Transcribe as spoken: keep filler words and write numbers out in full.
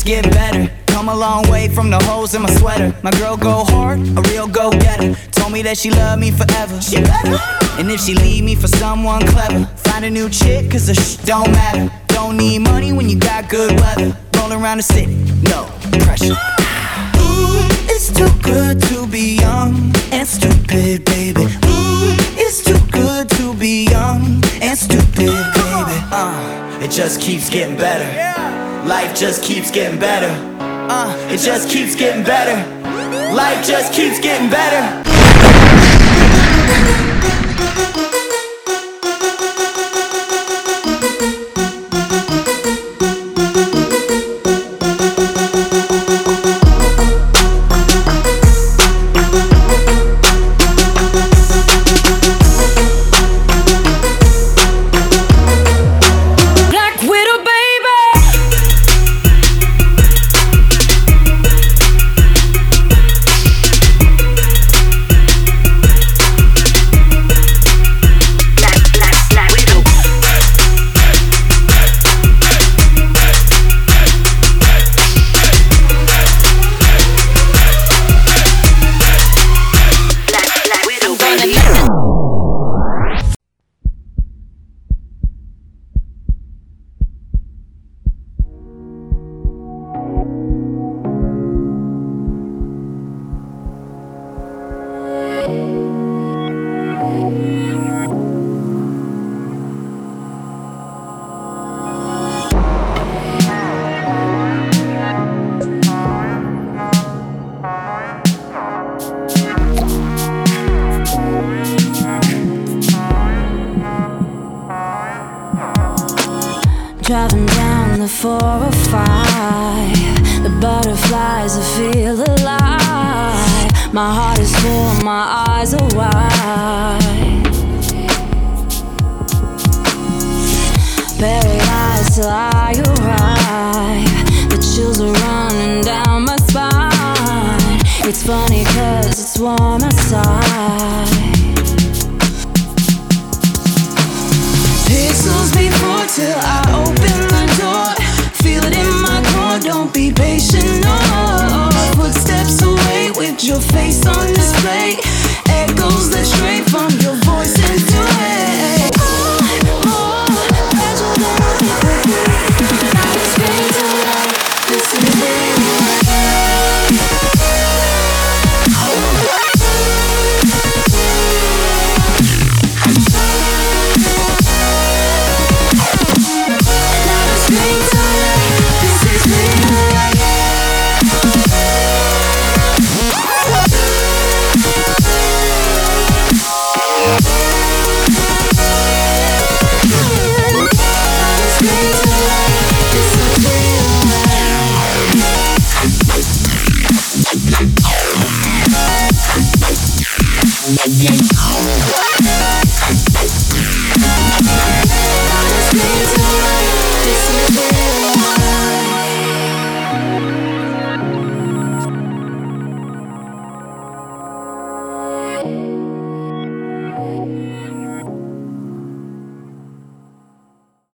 getting better. Come a long way from the holes in my sweater. My girl go hard, a real go-getter. Told me that she love me forever. She better. And if she leave me for someone clever, find a new chick, cause the sh don't matter. Don't need money when you got good weather. Rolling around the city, no pressure. Ooh, it's too good to be young and stupid, baby. Ooh, it's too good to be young and stupid, baby. Uh, it just keeps getting better. Life just keeps getting better. Uh, it just keeps getting better. Life just keeps getting better. Driving down the four oh five, the butterflies, I feel alive. My heart is full, my eyes are wide. Paralyzed till I arrive. The chills are running down my spine. It's funny cause it's warm outside. Pixels before till I open the door. Feel it in my core, don't be patient, no. Footsteps away with your face on